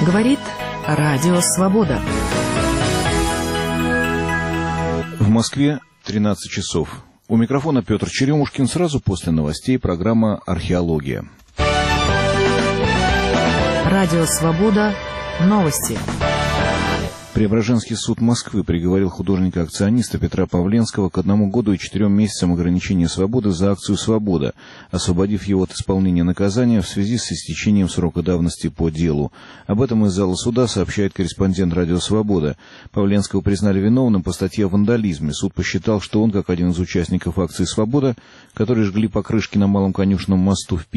Говорит Радио Свобода. В Москве 13 часов. У микрофона Петр Черемушкин. Сразу после новостей программа «Археология». Радио Свобода. Новости. Преображенский суд Москвы приговорил художника-акциониста Петра Павленского к 1 году и 4 месяцам ограничения свободы за акцию «Свобода», освободив его от исполнения наказания в связи с истечением срока давности по делу. Об этом из зала суда сообщает корреспондент «Радио Свобода». Павленского признали виновным по статье о вандализме. Суд посчитал, что он, как один из участников акции «Свобода», которые жгли покрышки на Малом Конюшенном мосту в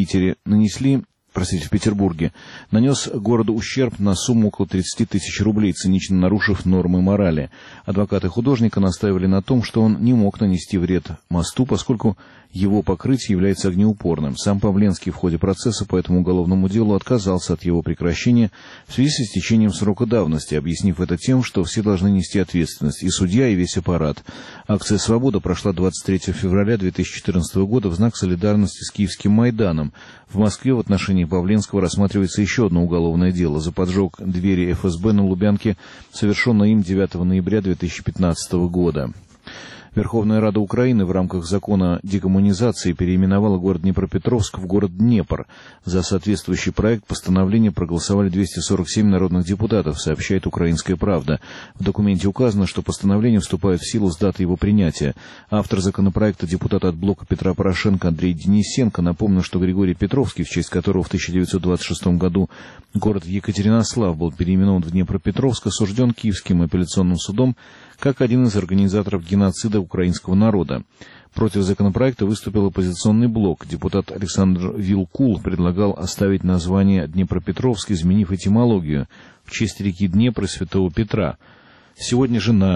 Петербурге, нанес городу ущерб на сумму около 30 тысяч рублей, цинично нарушив нормы морали. Адвокаты художника настаивали на том, что он не мог нанести вред мосту, поскольку его покрытие является огнеупорным. Сам Павленский в ходе процесса по этому уголовному делу отказался от его прекращения в связи с истечением срока давности, объяснив это тем, что все должны нести ответственность, и судья, и весь аппарат. Акция «Свобода» прошла 23 февраля 2014 года в знак солидарности с Киевским Майданом. В Москве в отношении Павленского рассматривается еще одно уголовное дело за поджог двери ФСБ на Лубянке, совершенное им 9 ноября 2015 года. Верховная Рада Украины в рамках закона декоммунизации переименовала город Днепропетровск в город Днепр. За соответствующий проект постановления проголосовали 247 народных депутатов, сообщает «Украинская правда». В документе указано, что постановление вступает в силу с даты его принятия. Автор законопроекта, депутат от блока Петра Порошенко Андрей Денисенко, напомнил, что Григорий Петровский, в честь которого в 1926 году город Екатеринослав был переименован в Днепропетровск, осужден Киевским апелляционным судом как один из организаторов геноцида украинского народа. Против законопроекта выступил оппозиционный блок. Депутат Александр Вилкул предлагал оставить название Днепропетровск, изменив этимологию в честь реки Днепр и Святого Петра. Сегодня же на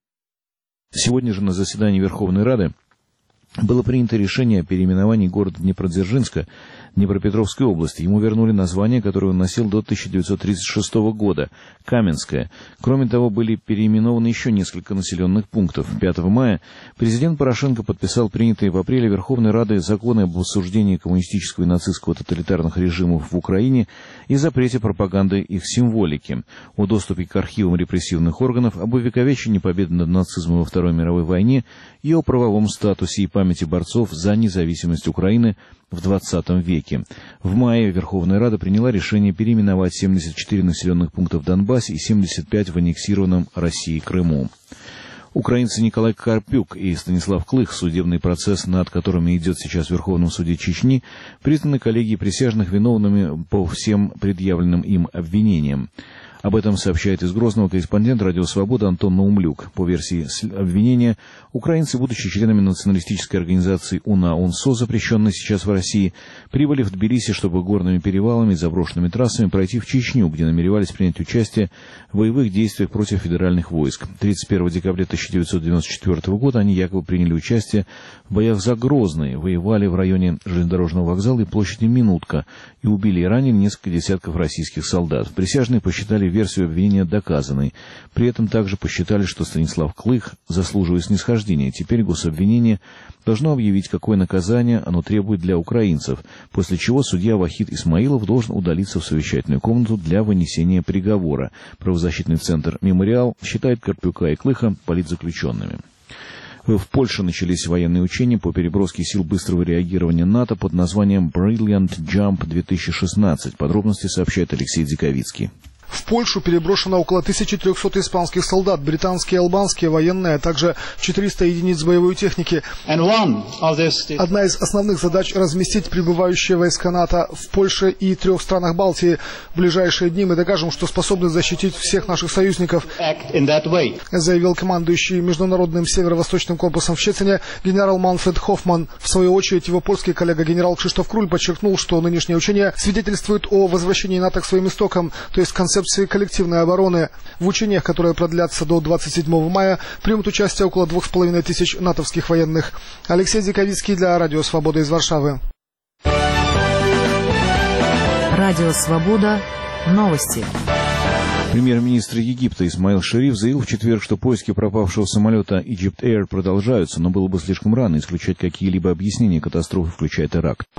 заседании Верховной Рады было принято решение о переименовании города Днепродзержинска Днепропетровской области. Ему вернули название, которое он носил до 1936 года – Каменское. Кроме того, были переименованы еще несколько населенных пунктов. 5 мая президент Порошенко подписал принятые в апреле Верховной Радой законы об осуждении коммунистического и нацистского тоталитарных режимов в Украине и запрете пропаганды их символики, о доступе к архивам репрессивных органов, об увековечении победы над нацизмом во Второй мировой войне и о правовом статусе и памяти борцов за независимость Украины в XX веке. В мае Верховная Рада приняла решение переименовать 74 населенных пункта в Донбассе и 75 в аннексированном Россией Крыму. Украинцы Николай Карпюк и Станислав Клых, судебный процесс над которыми идет сейчас в Верховном суде Чечни, признаны коллегией присяжных виновными по всем предъявленным им обвинениям. Об этом сообщает из Грозного корреспондент «Радио Свобода» Антон Наумлюк. По версии обвинения, украинцы, будучи членами националистической организации УНА-УНСО, запрещенной сейчас в России, прибыли в Тбилиси, чтобы горными перевалами и заброшенными трассами пройти в Чечню, где намеревались принять участие в боевых действиях против федеральных войск. 31 декабря 1994 года они якобы приняли участие в боях за Грозный, воевали в районе железнодорожного вокзала и площади Минутка и убили и ранили несколько десятков российских солдат. Присяжные посчитали версию обвинения доказанной. При этом также посчитали, что Станислав Клых заслуживает снисхождения. Теперь гособвинение должно объявить, какое наказание оно требует для украинцев, после чего судья Вахид Исмаилов должен удалиться в совещательную комнату для вынесения приговора. Правозащитный центр «Мемориал» считает Карпюка и Клыха политзаключенными. В Польше начались военные учения по переброске сил быстрого реагирования НАТО под названием Brilliant Jump 2016. Подробности сообщает Алексей Диковицкий. В Польшу переброшено около 1300 испанских солдат, британские и албанские военные, а также 400 единиц боевой техники. Одна из основных задач – разместить прибывающие войска НАТО в Польше и 3 странах Балтии. В ближайшие дни мы докажем, что способны защитить всех наших союзников, заявил командующий Международным северо-восточным корпусом в Щецине генерал Манфред Хоффман. В свою очередь, его польский коллега генерал Кшиштоф Круль подчеркнул, что нынешние учения свидетельствуют о возвращении НАТО к своим истокам, то есть концепции коллективной обороны. В учениях, которые продлятся до 27 мая, примут участие около 2500 натовских военных. Алексей Диковицкий для Радио Свобода из Варшавы. Радио Свобода. Новости. Премьер-министр Египта Исмаил Шериф заявил в четверг, что поиски пропавшего самолета Egypt Air продолжаются, но было бы слишком рано исключать какие-либо объяснения катастрофы, включая теракт.